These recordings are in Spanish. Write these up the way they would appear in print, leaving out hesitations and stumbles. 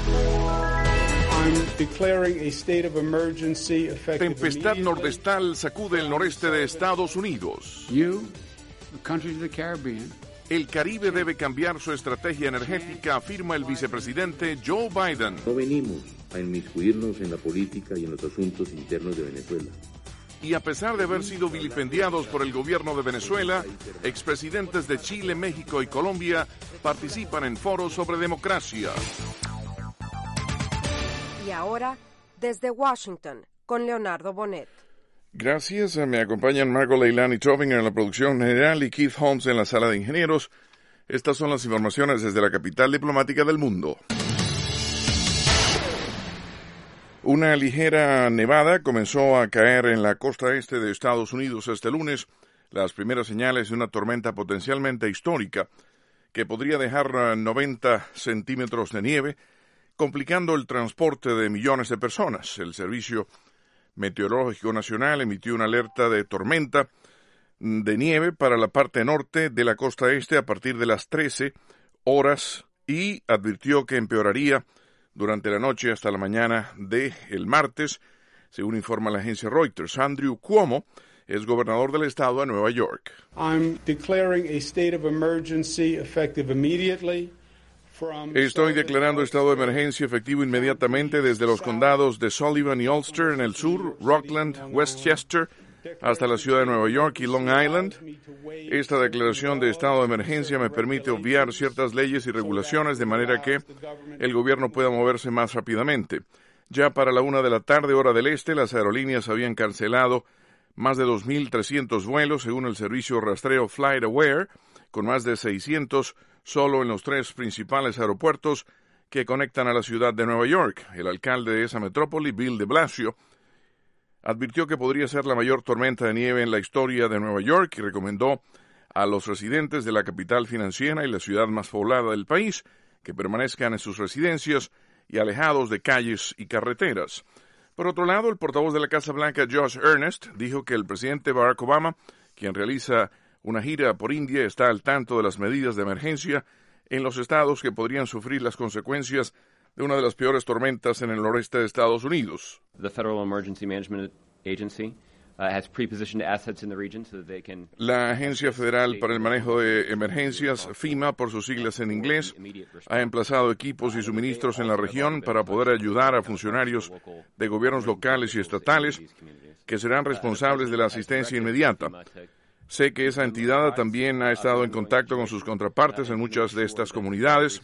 Tempestad nordestal sacude el noreste de Estados Unidos. El Caribe debe cambiar su estrategia energética, afirma el vicepresidente Joe Biden. No venimos a inmiscuirnos en la política y en los asuntos internos de Venezuela. Y a pesar de haber sido vilipendiados por el gobierno de Venezuela, expresidentes de Chile, México y Colombia participan en foros sobre democracia. Y ahora, desde Washington, con Leonardo Bonet. Gracias. Me acompañan Margot Leilani Tobin en la producción general y Keith Holmes en la sala de ingenieros. Estas son las informaciones desde la capital diplomática del mundo. Una ligera nevada comenzó a caer en la costa este de Estados Unidos este lunes, las primeras señales de una tormenta potencialmente histórica que podría dejar 90 centímetros de nieve, complicando el transporte de millones de personas. El Servicio Meteorológico Nacional emitió una alerta de tormenta de nieve para la parte norte de la costa este a partir de las 13 horas y advirtió que empeoraría durante la noche hasta la mañana del martes, según informa la agencia Reuters. Andrew Cuomo es gobernador del estado de Nueva York. Estoy declarando estado de emergencia efectivo inmediatamente desde los condados de Sullivan y Ulster en el sur, Rockland, Westchester, hasta la ciudad de Nueva York y Long Island. Esta declaración de estado de emergencia me permite obviar ciertas leyes y regulaciones de manera que el gobierno pueda moverse más rápidamente. Ya para la 1 de la tarde, hora del este, las aerolíneas habían cancelado más de 2.300 vuelos, según el servicio rastreo FlightAware, con más de 600 solo en los 3 principales aeropuertos que conectan a la ciudad de Nueva York. El alcalde de esa metrópoli, Bill de Blasio, advirtió que podría ser la mayor tormenta de nieve en la historia de Nueva York y recomendó a los residentes de la capital financiera y la ciudad más poblada del país que permanezcan en sus residencias y alejados de calles y carreteras. Por otro lado, el portavoz de la Casa Blanca, Josh Earnest, dijo que el presidente Barack Obama, quien realiza una gira por India, está al tanto de las medidas de emergencia en los estados que podrían sufrir las consecuencias de una de las peores tormentas en el noreste de Estados Unidos. The Federal Emergency Management Agency has pre-positioned assets in the region so that they can... La Agencia Federal para el Manejo de Emergencias, FEMA, por sus siglas en inglés, ha emplazado equipos y suministros en la región para poder ayudar a funcionarios de gobiernos locales y estatales que serán responsables de la asistencia inmediata. Sé que esa entidad también ha estado en contacto con sus contrapartes en muchas de estas comunidades.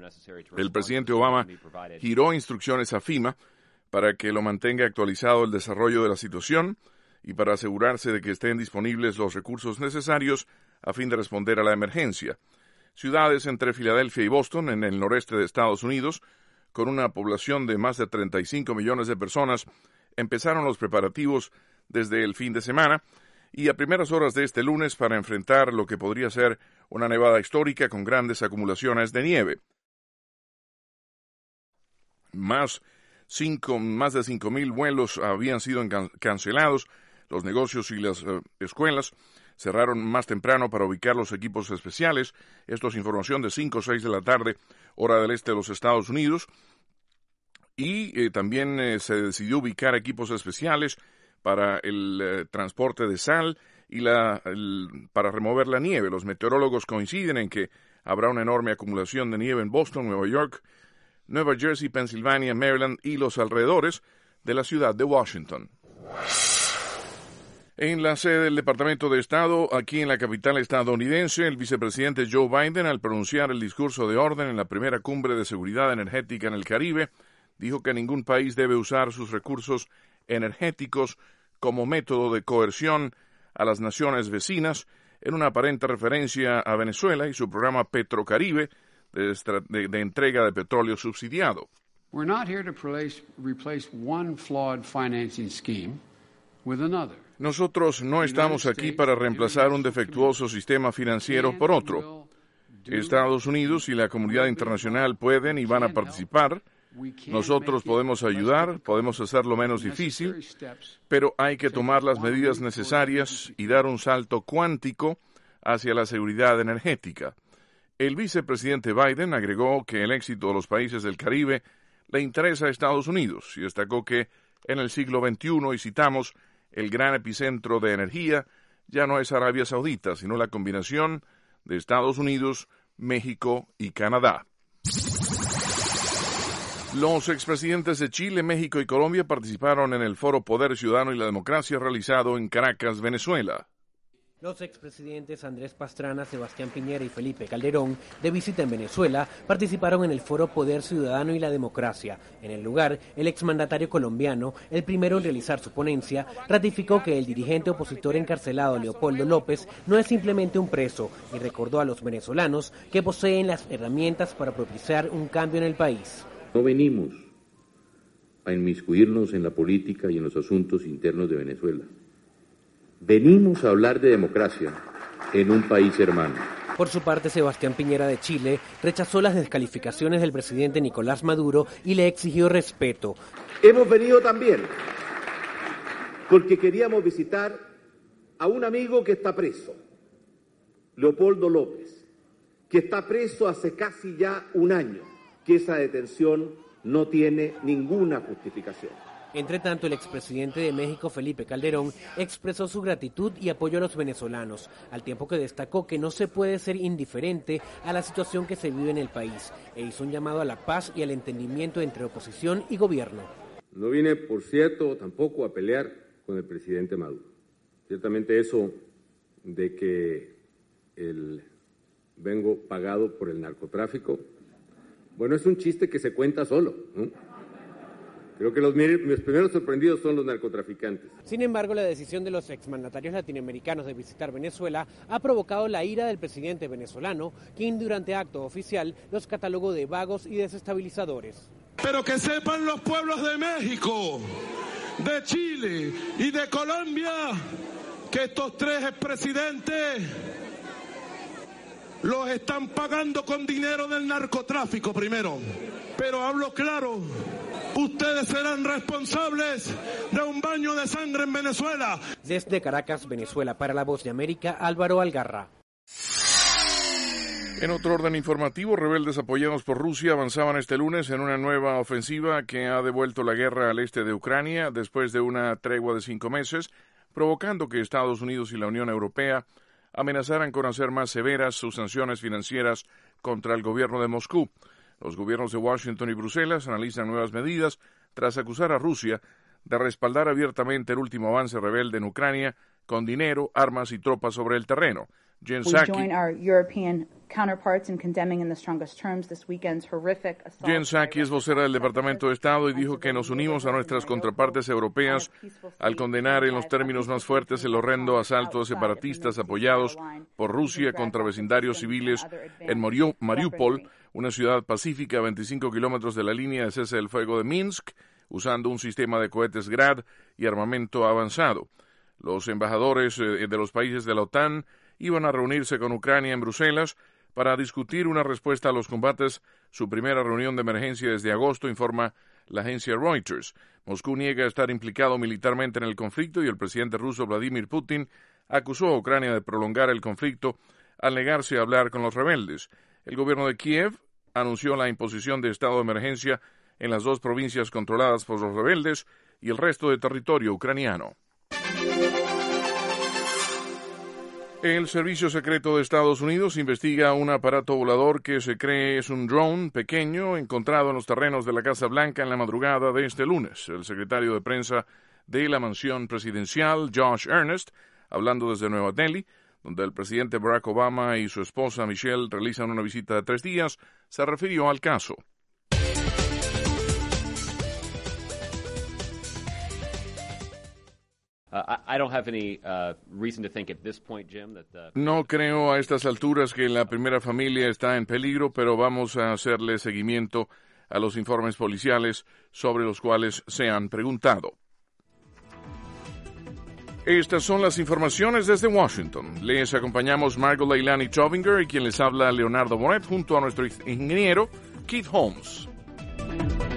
El presidente Obama giró instrucciones a FEMA para que lo mantenga actualizado el desarrollo de la situación y para asegurarse de que estén disponibles los recursos necesarios a fin de responder a la emergencia. Ciudades entre Filadelfia y Boston, en el noreste de Estados Unidos, con una población de más de 35 millones de personas, empezaron los preparativos desde el fin de semana y a primeras horas de este lunes para enfrentar lo que podría ser una nevada histórica con grandes acumulaciones de nieve. Más de 5.000 vuelos habían sido cancelados. Los negocios y las escuelas cerraron más temprano para ubicar los equipos especiales. Esto es información de 5 o 6 de la tarde, hora del este de los Estados Unidos. Y también se decidió ubicar equipos especiales para el transporte de sal y para remover la nieve. Los meteorólogos coinciden en que habrá una enorme acumulación de nieve en Boston, Nueva York, Nueva Jersey, Pensilvania, Maryland y los alrededores de la ciudad de Washington. En la sede del Departamento de Estado, aquí en la capital estadounidense, el vicepresidente Joe Biden, al pronunciar el discurso de orden en la primera cumbre de seguridad energética en el Caribe, dijo que ningún país debe usar sus recursos energéticos como método de coerción a las naciones vecinas, en una aparente referencia a Venezuela y su programa Petrocaribe de entrega de petróleo subsidiado. We're not here to replace one flawed financing scheme with another. Nosotros no estamos aquí para reemplazar un defectuoso sistema financiero por otro. Estados Unidos y la comunidad internacional pueden y van a participar. Nosotros podemos ayudar, podemos hacerlo menos difícil, pero hay que tomar las medidas necesarias y dar un salto cuántico hacia la seguridad energética. El vicepresidente Biden agregó que el éxito de los países del Caribe le interesa a Estados Unidos y destacó que en el siglo XXI, y citamos, el gran epicentro de energía ya no es Arabia Saudita, sino la combinación de Estados Unidos, México y Canadá. Los expresidentes de Chile, México y Colombia participaron en el Foro Poder Ciudadano y la Democracia realizado en Caracas, Venezuela. Los expresidentes Andrés Pastrana, Sebastián Piñera y Felipe Calderón, de visita en Venezuela, participaron en el Foro Poder Ciudadano y la Democracia. En el lugar, el exmandatario colombiano, el primero en realizar su ponencia, ratificó que el dirigente opositor encarcelado Leopoldo López no es simplemente un preso y recordó a los venezolanos que poseen las herramientas para propiciar un cambio en el país. No venimos a inmiscuirnos en la política y en los asuntos internos de Venezuela. Venimos a hablar de democracia en un país hermano. Por su parte, Sebastián Piñera de Chile rechazó las descalificaciones del presidente Nicolás Maduro y le exigió respeto. Hemos venido también porque queríamos visitar a un amigo que está preso, Leopoldo López, que está preso hace casi ya un año, que esa detención no tiene ninguna justificación. Entre tanto, el expresidente de México, Felipe Calderón, expresó su gratitud y apoyo a los venezolanos, al tiempo que destacó que no se puede ser indiferente a la situación que se vive en el país, e hizo un llamado a la paz y al entendimiento entre oposición y gobierno. No vine, por cierto, tampoco a pelear con el presidente Maduro. Ciertamente eso de que vengo pagado por el narcotráfico, bueno, es un chiste que se cuenta solo, ¿no? Creo que mis primeros sorprendidos son los narcotraficantes. Sin embargo, la decisión de los exmandatarios latinoamericanos de visitar Venezuela ha provocado la ira del presidente venezolano, quien durante acto oficial los catalogó de vagos y desestabilizadores. Pero que sepan los pueblos de México, de Chile y de Colombia que estos tres expresidentes los están pagando con dinero del narcotráfico primero. Pero hablo claro. Ustedes serán responsables de un baño de sangre en Venezuela. Desde Caracas, Venezuela, para La Voz de América, Álvaro Algarra. En otro orden informativo, rebeldes apoyados por Rusia avanzaban este lunes en una nueva ofensiva que ha devuelto la guerra al este de Ucrania después de una tregua de 5 meses, provocando que Estados Unidos y la Unión Europea amenazaran con hacer más severas sus sanciones financieras contra el gobierno de Moscú. Los gobiernos de Washington y Bruselas analizan nuevas medidas tras acusar a Rusia de respaldar abiertamente el último avance rebelde en Ucrania con dinero, armas y tropas sobre el terreno. Jen Psaki es vocera del Departamento de Estado y dijo que nos unimos a nuestras contrapartes europeas al condenar en los términos más fuertes el horrendo asalto de separatistas apoyados por Rusia contra vecindarios civiles en Mariupol, una ciudad pacífica a 25 kilómetros de la línea de cese del fuego de Minsk, usando un sistema de cohetes Grad y armamento avanzado. Los embajadores de los países de la OTAN iban a reunirse con Ucrania en Bruselas para discutir una respuesta a los combates, su primera reunión de emergencia desde agosto, informa la agencia Reuters. Moscú niega estar implicado militarmente en el conflicto y el presidente ruso Vladimir Putin acusó a Ucrania de prolongar el conflicto al negarse a hablar con los rebeldes. El gobierno de Kiev anunció la imposición de estado de emergencia en las 2 provincias controladas por los rebeldes y el resto de territorio ucraniano. El Servicio Secreto de Estados Unidos investiga un aparato volador que se cree es un drone pequeño encontrado en los terrenos de la Casa Blanca en la madrugada de este lunes. El secretario de prensa de la mansión presidencial, Josh Earnest, hablando desde Nueva Delhi, donde el presidente Barack Obama y su esposa Michelle realizan una visita de 3 días, se refirió al caso. No creo a estas alturas que la primera familia está en peligro, pero vamos a hacerle seguimiento a los informes policiales sobre los cuales se han preguntado. Estas son las informaciones desde Washington. Les acompañamos Margot Leilani Chovinger y quien les habla Leonardo Bonet junto a nuestro ingeniero Keith Holmes.